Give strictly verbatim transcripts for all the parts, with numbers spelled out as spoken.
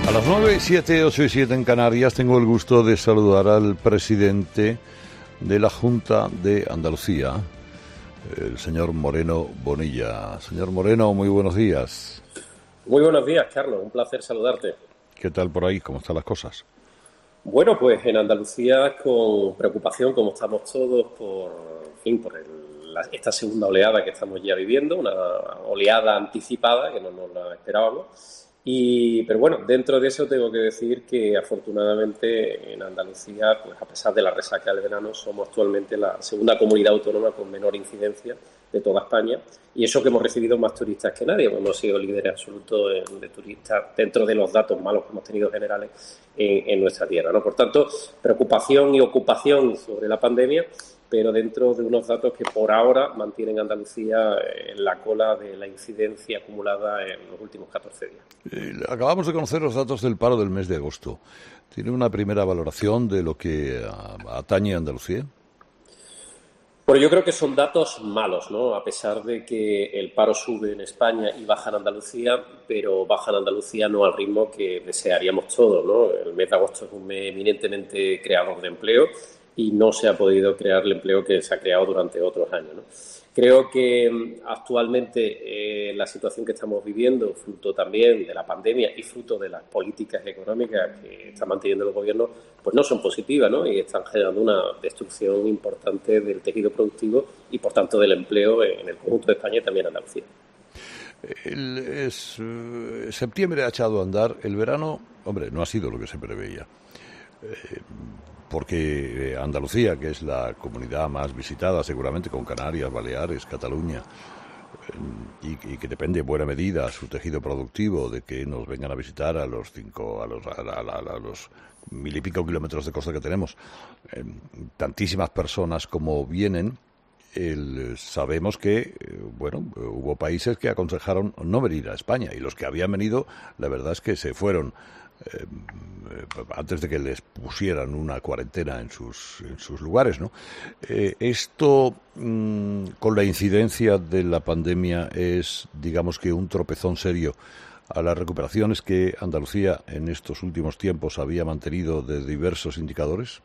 A las nueve, siete, ocho y siete en Canarias tengo el gusto de saludar al presidente de la Junta de Andalucía, el señor Moreno Bonilla. Señor Moreno, muy buenos días. Muy buenos días, Carlos. Un placer saludarte. ¿Qué tal por ahí? ¿Cómo están las cosas? Bueno, pues en Andalucía con preocupación, como estamos todos, por, en fin, por el, la, esta segunda oleada que estamos ya viviendo, una oleada anticipada que no nos la esperábamos. Y, pero bueno, dentro de eso tengo que decir que afortunadamente en Andalucía, pues a pesar de la resaca del verano, somos actualmente la segunda comunidad autónoma con menor incidencia de toda España, y eso que hemos recibido más turistas que nadie. Hemos sido líderes absolutos de turistas dentro de los datos malos que hemos tenido generales en, en nuestra tierra, ¿no? Por tanto, preocupación y ocupación sobre la pandemia, pero dentro de unos datos que por ahora mantienen Andalucía en la cola de la incidencia acumulada en los últimos catorce días. Eh, acabamos de conocer los datos del paro del mes de agosto. ¿Tiene una primera valoración de lo que atañe a Andalucía? Bueno, yo creo que son datos malos, ¿no? A pesar de que el paro sube en España y baja en Andalucía, pero baja en Andalucía no al ritmo que desearíamos todos, ¿no? El mes de agosto es un mes eminentemente creador de empleo y no se ha podido crear el empleo que se ha creado durante otros años, ¿no? Creo que actualmente eh, la situación que estamos viviendo, fruto también de la pandemia y fruto de las políticas económicas que está manteniendo el gobierno, pues no son positivas, ¿no? Y están generando una destrucción importante del tejido productivo y, por tanto, del empleo en el conjunto de España y también en Andalucía. El, es, eh, septiembre ha echado a andar. El verano, hombre, no ha sido lo que se preveía. Eh, porque Andalucía, que es la comunidad más visitada seguramente con Canarias, Baleares, Cataluña, y, y que depende en buena medida su tejido productivo de que nos vengan a visitar a los cinco, a los, a, a, a, a los mil y pico kilómetros de costa que tenemos, eh, tantísimas personas como vienen. El, sabemos que, eh, bueno, hubo países que aconsejaron no venir a España, y los que habían venido, la verdad es que se fueron Eh, antes de que les pusieran una cuarentena en sus, en sus lugares, ¿no? Eh, esto, mmm, con la incidencia de la pandemia, es, digamos que, un tropezón serio a las recuperaciones que Andalucía en estos últimos tiempos había mantenido de diversos indicadores.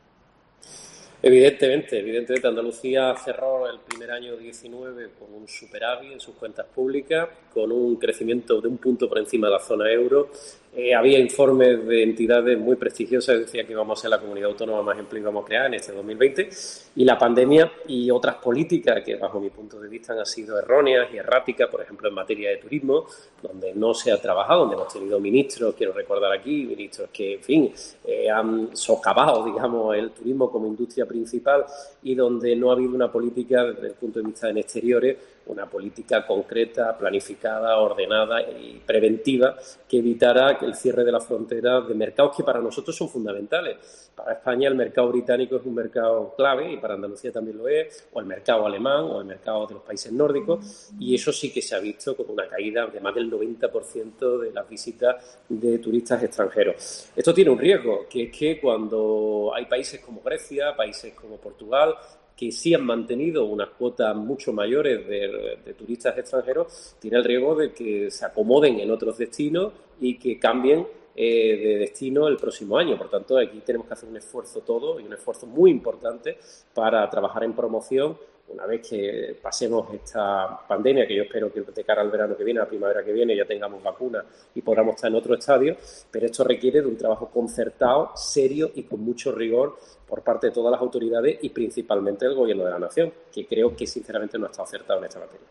Evidentemente, evidentemente Andalucía cerró el primer año diecinueve con un superávit en sus cuentas públicas, con un crecimiento de un punto por encima de la zona euro. Eh, había informes de entidades muy prestigiosas que decían que íbamos a ser la comunidad autónoma más empleo íbamos a crear en este dos mil veinte, y la pandemia y otras políticas que, bajo mi punto de vista, han sido erróneas y erráticas, por ejemplo, en materia de turismo, donde no se ha trabajado, donde hemos tenido ministros, quiero recordar aquí, ministros que, en fin, eh, han socavado, digamos, el turismo como industria principal, y donde no ha habido una política, desde el punto de vista en exteriores, una política concreta, planificada, ordenada y preventiva que evitara el cierre de las fronteras de mercados que para nosotros son fundamentales. Para España el mercado británico es un mercado clave, y para Andalucía también lo es, o el mercado alemán, o el mercado de los países nórdicos, y eso sí que se ha visto como una caída de más del noventa por ciento de las visitas de turistas extranjeros. Esto tiene un riesgo, que es que cuando hay países como Grecia, países como Portugal, que sí han mantenido unas cuotas mucho mayores de, de turistas extranjeros, tiene el riesgo de que se acomoden en otros destinos y que cambien eh, de destino el próximo año. Por tanto, aquí tenemos que hacer un esfuerzo todo, y un esfuerzo muy importante para trabajar en promoción una vez que pasemos esta pandemia, que yo espero que de cara al verano que viene, a la primavera que viene, ya tengamos vacunas y podamos estar en otro estadio. Pero esto requiere de un trabajo concertado, serio y con mucho rigor por parte de todas las autoridades, y principalmente del Gobierno de la Nación, que creo que sinceramente no está acertado en esta materia.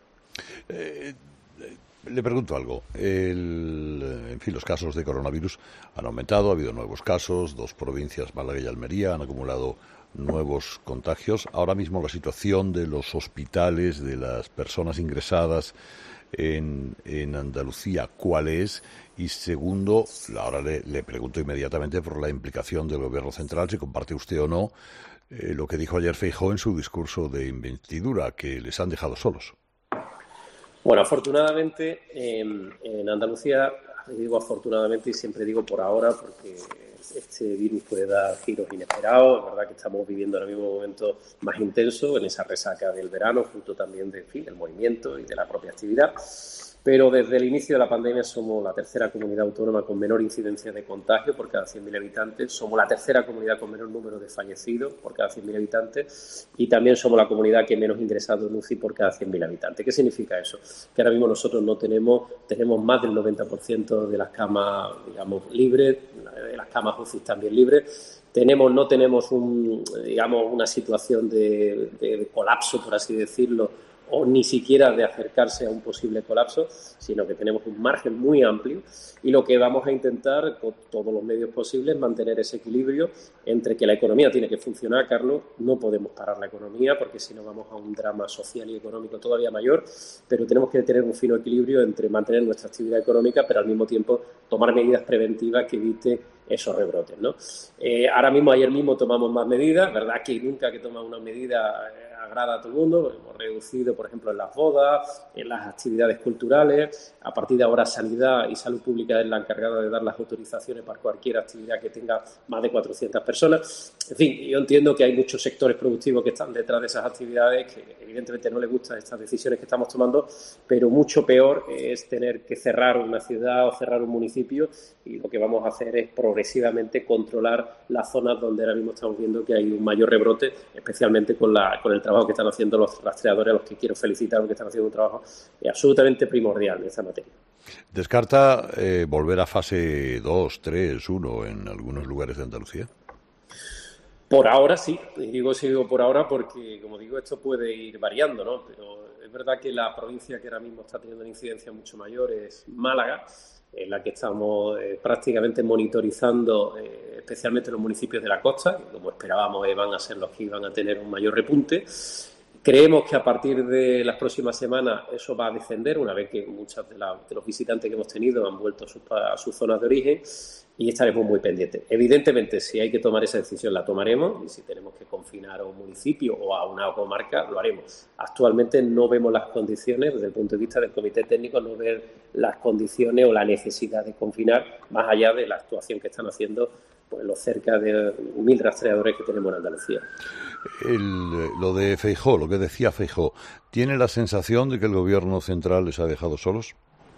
Eh, le pregunto algo. El, en fin, los casos de coronavirus han aumentado, ha habido nuevos casos, dos provincias, Málaga y Almería, han acumulado nuevos contagios. Ahora mismo la situación de los hospitales, de las personas ingresadas en, en Andalucía, ¿cuál es? Y segundo, ahora le, le pregunto inmediatamente por la implicación del Gobierno central, si comparte usted o no eh, lo que dijo ayer Feijóo en su discurso de investidura, que les han dejado solos. Bueno, afortunadamente en, en Andalucía, digo afortunadamente y siempre digo por ahora, porque este virus puede dar giros inesperados. Es verdad que estamos viviendo ahora mismo un momento más intenso en esa resaca del verano, fruto también de, en fin, del movimiento y de la propia actividad. pero desde el inicio de la pandemia somos la tercera comunidad autónoma con menor incidencia de contagio por cada cien mil habitantes, somos la tercera comunidad con menor número de fallecidos por cada cien mil habitantes y también somos la comunidad que menos ingresados en U C I por cada cien mil habitantes. ¿Qué significa eso? Que ahora mismo nosotros no tenemos, tenemos más del noventa por ciento de las camas, digamos, libres, de las camas U C I también libres. Tenemos, no tenemos un, digamos, una situación de, de, de colapso, por así decirlo, o ni siquiera de acercarse a un posible colapso, sino que tenemos un margen muy amplio y lo que vamos a intentar con todos los medios posibles es mantener ese equilibrio entre que la economía tiene que funcionar, Carlos, no podemos parar la economía porque si no vamos a un drama social y económico todavía mayor, pero tenemos que tener un fino equilibrio entre mantener nuestra actividad económica, pero al mismo tiempo tomar medidas preventivas que eviten esos rebrotes, ¿no? Eh, ahora mismo, ayer mismo tomamos más medidas, verdad que nunca que toma una medida eh, agrada a todo el mundo, hemos reducido, por ejemplo, en las bodas, en las actividades culturales, a partir de ahora Sanidad y Salud Pública es la encargada de dar las autorizaciones para cualquier actividad que tenga más de cuatrocientas personas. En fin, yo entiendo que hay muchos sectores productivos que están detrás de esas actividades, que evidentemente no les gustan estas decisiones que estamos tomando, pero mucho peor es tener que cerrar una ciudad o cerrar un municipio y lo que vamos a hacer es progresivamente controlar las zonas donde ahora mismo estamos viendo que hay un mayor rebrote, especialmente con, la, con el trabajo que están haciendo los rastreadores, a los que quiero felicitar porque están haciendo un trabajo absolutamente primordial en esta materia. ¿Descarta eh, volver a fase dos, tres, uno en algunos lugares de Andalucía? Por ahora sí, y digo sigo por ahora porque, como digo, esto puede ir variando, ¿no? Pero es verdad que la provincia que ahora mismo está teniendo una incidencia mucho mayor es Málaga, en la que estamos eh, prácticamente monitorizando eh, especialmente los municipios de la costa, que como esperábamos eh, van a ser los que iban a tener un mayor repunte. Creemos que a partir de las próximas semanas eso va a descender, una vez que muchos de, la, de los visitantes que hemos tenido han vuelto a sus, a sus zonas de origen, y estaremos muy pendientes. Evidentemente, si hay que tomar esa decisión, la tomaremos, y si tenemos que confinar a un municipio o a una comarca, lo haremos. Actualmente no vemos las condiciones, desde el punto de vista del Comité Técnico, no ver las condiciones o la necesidad de confinar, más allá de la actuación que están haciendo pues los cerca de mil rastreadores que tenemos en Andalucía. El, lo de Feijóo, lo que decía Feijóo, ¿tiene la sensación de que el Gobierno central les ha dejado solos?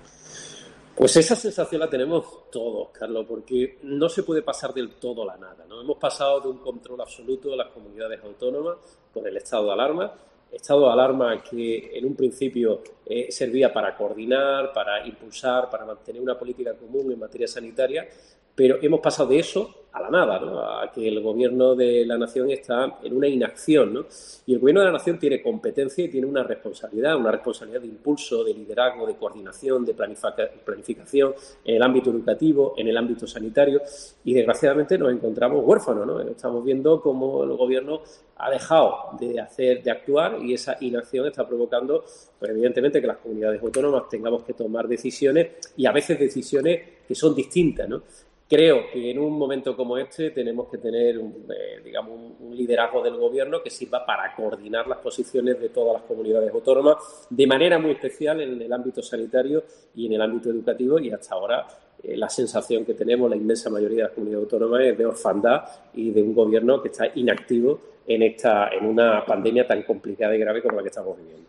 Pues esa sensación la tenemos todos, Carlos, porque no se puede pasar del todo a la nada, ¿no? Hemos pasado de un control absoluto de las comunidades autónomas con el estado de alarma, estado de alarma que en un principio eh, servía para coordinar, para impulsar, para mantener una política común en materia sanitaria, pero hemos pasado de eso a la nada, ¿no? A que el Gobierno de la Nación está en una inacción, ¿no? Y el Gobierno de la Nación tiene competencia y tiene una responsabilidad, una responsabilidad de impulso, de liderazgo, de coordinación, de planificación en el ámbito educativo, en el ámbito sanitario, y desgraciadamente nos encontramos huérfanos, ¿no? Estamos viendo cómo el Gobierno ha dejado de hacer, de actuar, y esa inacción está provocando, pues evidentemente, que las comunidades autónomas tengamos que tomar decisiones, y a veces decisiones que son distintas, ¿no? Creo que en un momento como este tenemos que tener, un, eh, digamos, un, un liderazgo del Gobierno que sirva para coordinar las posiciones de todas las comunidades autónomas, de manera muy especial en el ámbito sanitario y en el ámbito educativo, y hasta ahora eh, la sensación que tenemos la inmensa mayoría de las comunidades autónomas es de orfandad y de un Gobierno que está inactivo en, esta, en una pandemia tan complicada y grave como la que estamos viviendo.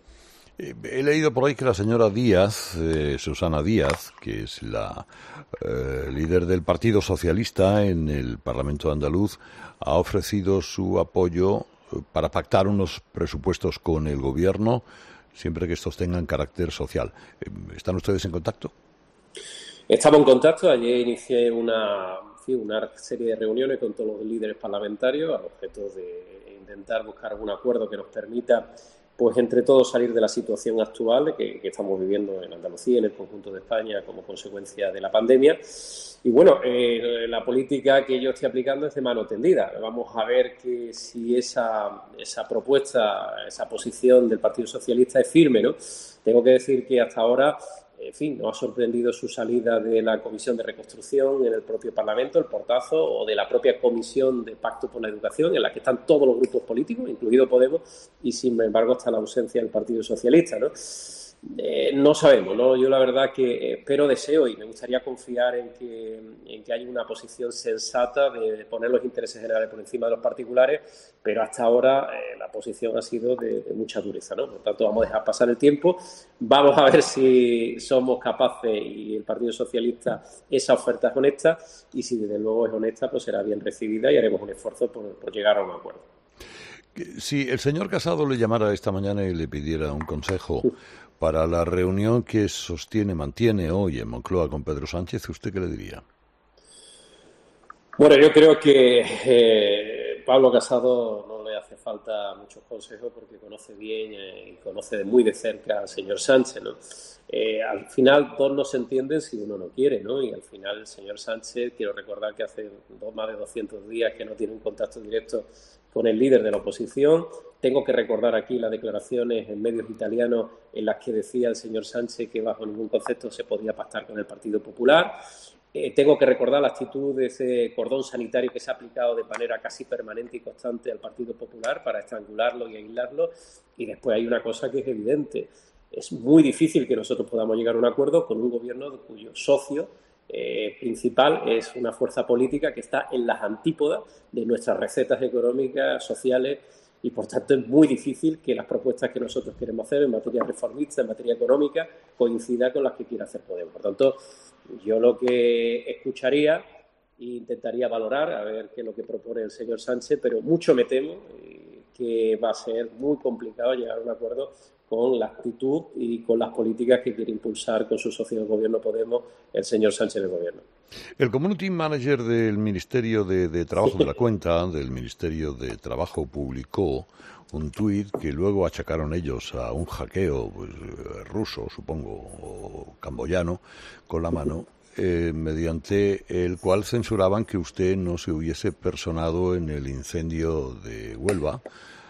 He leído por ahí que la señora Díaz, eh, Susana Díaz, que es la eh, líder del Partido Socialista en el Parlamento andaluz, ha ofrecido su apoyo para pactar unos presupuestos con el Gobierno, siempre que estos tengan carácter social. ¿Están ustedes en contacto? Estamos en contacto. Ayer inicié una, una serie de reuniones con todos los líderes parlamentarios al objeto de intentar buscar algún acuerdo que nos permita, pues entre todos, salir de la situación actual que, que estamos viviendo en Andalucía y en el conjunto de España como consecuencia de la pandemia. Y bueno, eh, la política que yo estoy aplicando es de mano tendida. Vamos a ver que si esa, esa propuesta, esa posición del Partido Socialista es firme, ¿no? Tengo que decir que hasta ahora, en fin, nos ha sorprendido su salida de la Comisión de Reconstrucción en el propio Parlamento, el portazo, o de la propia Comisión de Pacto por la Educación, en la que están todos los grupos políticos, incluido Podemos, y sin embargo está la ausencia del Partido Socialista, ¿no? Eh, no sabemos, ¿no? Yo la verdad que espero, deseo y me gustaría confiar en que, en que haya una posición sensata de, de poner los intereses generales por encima de los particulares, pero hasta ahora eh, la posición ha sido de, de mucha dureza, ¿no? Por lo tanto, vamos a dejar pasar el tiempo, vamos a ver si somos capaces, y el Partido Socialista, esa oferta es honesta, y si desde luego es honesta, pues será bien recibida y haremos un esfuerzo por, por llegar a un acuerdo. Si el señor Casado le llamara esta mañana y le pidiera un consejo para la reunión que sostiene, mantiene hoy en Moncloa con Pedro Sánchez, ¿usted qué le diría? Bueno, yo creo que eh, Pablo Casado no le hace falta muchos consejos porque conoce bien eh, y conoce de muy de cerca al señor Sánchez, ¿no? Eh, al final, dos no se entienden si uno no quiere, ¿no? Y al final, el señor Sánchez, quiero recordar que hace dos, más de doscientos días que no tiene un contacto directo con el líder de la oposición. Tengo que recordar aquí las declaraciones en medios italianos en las que decía el señor Sánchez que bajo ningún concepto se podía pactar con el Partido Popular. Eh, tengo que recordar la actitud de ese cordón sanitario que se ha aplicado de manera casi permanente y constante al Partido Popular para estrangularlo y aislarlo. Y después hay una cosa que es evidente. Es muy difícil que nosotros podamos llegar a un acuerdo con un gobierno cuyo socio eh, principal es una fuerza política que está en las antípodas de nuestras recetas económicas, sociales, y por tanto es muy difícil que las propuestas que nosotros queremos hacer en materia reformista, en materia económica, coincidan con las que quiere hacer Podemos. Por tanto, yo lo que escucharía e intentaría valorar a ver qué es lo que propone el señor Sánchez, pero mucho me temo eh, que va a ser muy complicado llegar a un acuerdo con la actitud y con las políticas que quiere impulsar con su socio de gobierno Podemos, el señor Sánchez del Gobierno. El Community Manager del Ministerio de, de Trabajo, de la cuenta del Ministerio de Trabajo, publicó un tuit que luego achacaron ellos a un hackeo pues, ruso, supongo, o camboyano, con la mano, eh, mediante el cual censuraban que usted no se hubiese personado en el incendio de Huelva,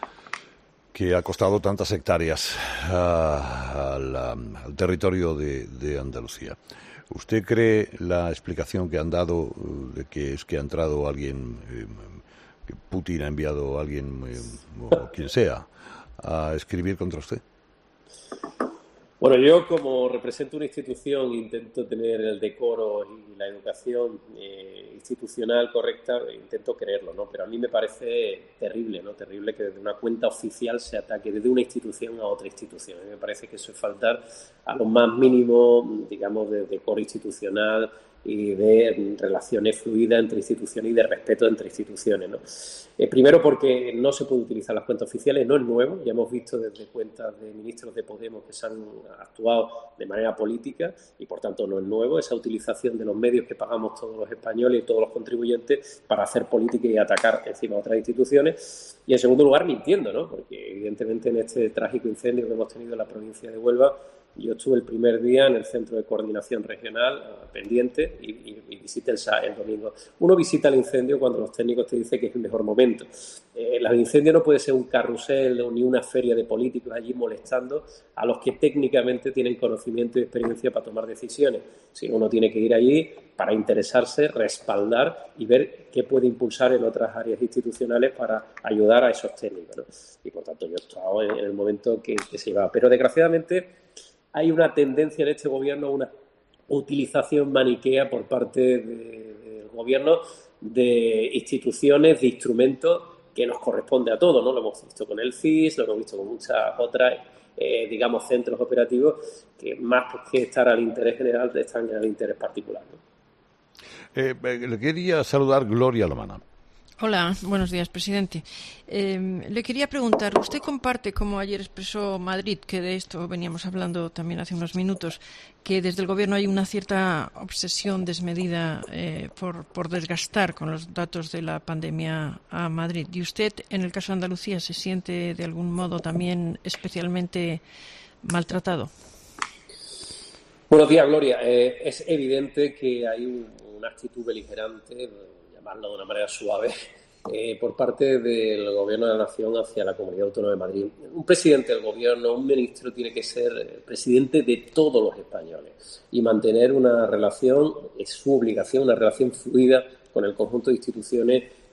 que ha costado tantas hectáreas a, a la, al territorio de, de Andalucía. ¿Usted cree la explicación que han dado de que es que ha entrado alguien, eh, que Putin ha enviado a alguien, eh, o quien sea, a escribir contra usted? Bueno, yo como represento una institución intento tener el decoro y la educación eh, institucional correcta, intento creerlo, ¿no? Pero a mí me parece terrible, ¿no? Terrible que desde una cuenta oficial se ataque desde una institución a otra institución. A mí me parece que eso es faltar a lo más mínimo, digamos, de decoro institucional y de relaciones fluidas entre instituciones y de respeto entre instituciones, ¿no? Eh, primero porque no se puede utilizar las cuentas oficiales, no es nuevo, ya hemos visto desde cuentas de ministros de Podemos que se han actuado de manera política y por tanto no es nuevo esa utilización de los medios que pagamos todos los españoles y todos los contribuyentes para hacer política y atacar encima a otras instituciones. Y en segundo lugar mintiendo, ¿no? Porque evidentemente en este trágico incendio que hemos tenido en la provincia de Huelva, yo estuve el primer día en el Centro de Coordinación Regional uh, pendiente y, y, y visité el, el domingo. Uno visita el incendio cuando los técnicos te dicen que es el mejor momento. Eh, el incendio no puede ser un carrusel o ni una feria de políticos allí molestando a los que técnicamente tienen conocimiento y experiencia para tomar decisiones. Sino uno tiene que ir allí para interesarse, respaldar y ver qué puede impulsar en otras áreas institucionales para ayudar a esos técnicos, ¿no? Y por tanto yo he estado en, en el momento que, que se llevaba. Pero desgraciadamente hay una tendencia en este gobierno a una utilización maniquea por parte de, del gobierno de instituciones, de instrumentos que nos corresponde a todos, ¿no? Lo hemos visto con el C I S, lo hemos visto con muchas otras, eh, digamos, centros operativos que más que estar al interés general están en el interés particular, ¿no? Eh, le quería saludar Gloria Lomana. Hola, buenos días, presidente. Eh, le quería preguntar, ¿usted comparte, como ayer expresó Madrid, que de esto veníamos hablando también hace unos minutos, que desde el Gobierno hay una cierta obsesión desmedida eh, por, por desgastar con los datos de la pandemia a Madrid? ¿Y usted, en el caso de Andalucía, se siente de algún modo también especialmente maltratado? Buenos días, Gloria. Eh, es evidente que hay un, una actitud beligerante, llamarlo de una manera suave, eh, por parte del Gobierno de la Nación hacia la Comunidad Autónoma de Madrid. Un presidente del Gobierno, un ministro, tiene que ser presidente de todos los españoles y mantener una relación, es su obligación, una relación fluida con el conjunto de instituciones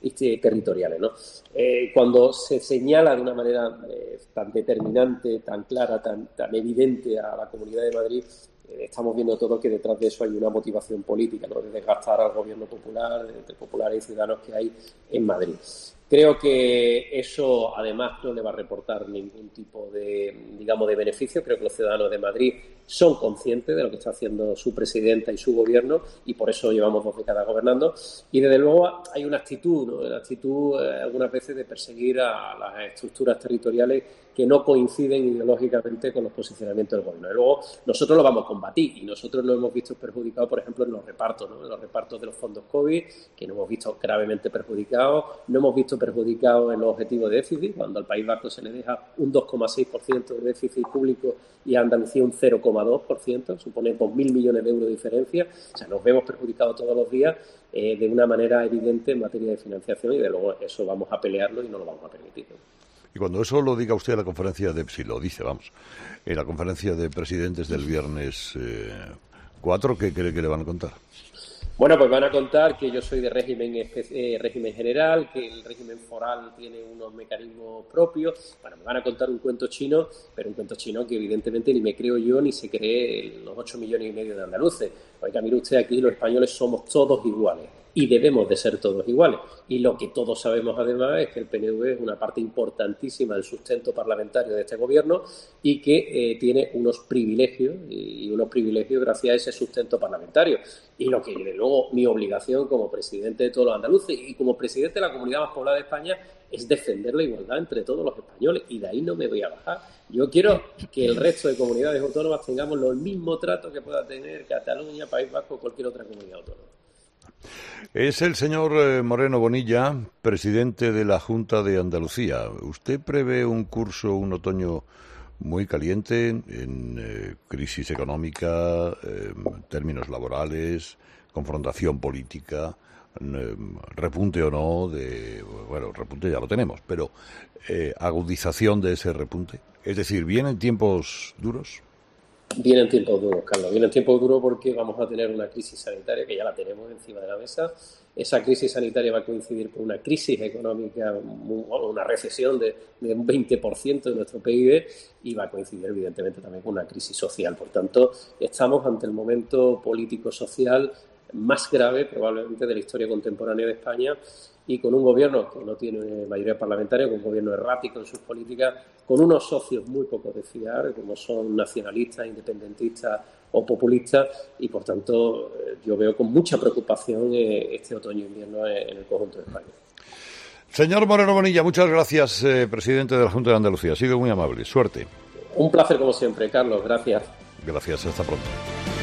territoriales, ¿no? Eh, cuando se señala de una manera eh, tan determinante, tan clara, tan, tan evidente a la Comunidad de Madrid, eh, estamos viendo todo que detrás de eso hay una motivación política, ¿no? De desgastar al gobierno popular, de, de populares y ciudadanos que hay en Madrid. Creo que eso, además, no le va a reportar ningún tipo de, digamos, de beneficio. Creo que los ciudadanos de Madrid son conscientes de lo que está haciendo su presidenta y su gobierno y por eso llevamos dos décadas gobernando. Y, desde luego, hay una actitud, ¿no? Una actitud, eh, algunas veces, de perseguir a las estructuras territoriales que no coinciden ideológicamente con los posicionamientos del gobierno. Y luego, nosotros lo vamos a combatir y nosotros nos hemos visto perjudicados, por ejemplo, en los repartos, ¿no? En los repartos de los fondos COVID, que nos hemos visto gravemente perjudicados. No hemos visto perjudicados en los objetivos de déficit, cuando al País Vasco se le deja un dos coma seis por ciento de déficit público y a Andalucía un cero coma dos por ciento, supone dos mil millones de euros de diferencia. O sea, nos vemos perjudicados todos los días eh, de una manera evidente en materia de financiación y, de luego, eso vamos a pelearlo y no lo vamos a permitir, ¿no? Y cuando eso lo diga usted a la conferencia de... Si lo dice, vamos, en la conferencia de presidentes del viernes eh, cuatro, ¿qué cree que le van a contar? Bueno, pues van a contar que yo soy de régimen eh, régimen general, que el régimen foral tiene unos mecanismos propios. Bueno, me van a contar un cuento chino, pero un cuento chino que evidentemente ni me creo yo ni se cree los ocho millones y medio de andaluces. Oiga, mire usted, aquí los españoles somos todos iguales y debemos de ser todos iguales. Y lo que todos sabemos además es que el P N V es una parte importantísima del sustento parlamentario de este gobierno y que eh, tiene unos privilegios y unos privilegios gracias a ese sustento parlamentario. Y lo que, de luego, mi obligación como presidente de todos los andaluces y como presidente de la comunidad más poblada de España es defender la igualdad entre todos los españoles y de ahí no me voy a bajar. Yo quiero que el resto de comunidades autónomas tengamos los mismos tratos que pueda tener Cataluña, País Vasco o cualquier otra comunidad autónoma. Es el señor Moreno Bonilla, presidente de la Junta de Andalucía. ¿Usted prevé un curso, un otoño muy caliente en eh, crisis económica, eh, términos laborales, confrontación política, eh, repunte o no de... Bueno, repunte ya lo tenemos, pero eh, agudización de ese repunte? Es decir, ¿vienen tiempos duros? Vienen tiempos duros, Carlos. Vienen tiempos duros porque vamos a tener una crisis sanitaria que ya la tenemos encima de la mesa. Esa crisis sanitaria va a coincidir con una crisis económica, una recesión de, de un veinte por ciento de nuestro P I B y va a coincidir evidentemente también con una crisis social. Por tanto, estamos ante el momento político-social más grave probablemente de la historia contemporánea de España y con un gobierno que no tiene mayoría parlamentaria, con un gobierno errático en sus políticas, con unos socios muy poco de fiar, como son nacionalistas, independentistas o populistas, y por tanto yo veo con mucha preocupación este otoño-invierno en el conjunto de España. Señor Moreno Bonilla, muchas gracias, eh, presidente de la Junta de Andalucía. Ha sido muy amable. Suerte. Un placer como siempre, Carlos. Gracias. Gracias. Hasta pronto.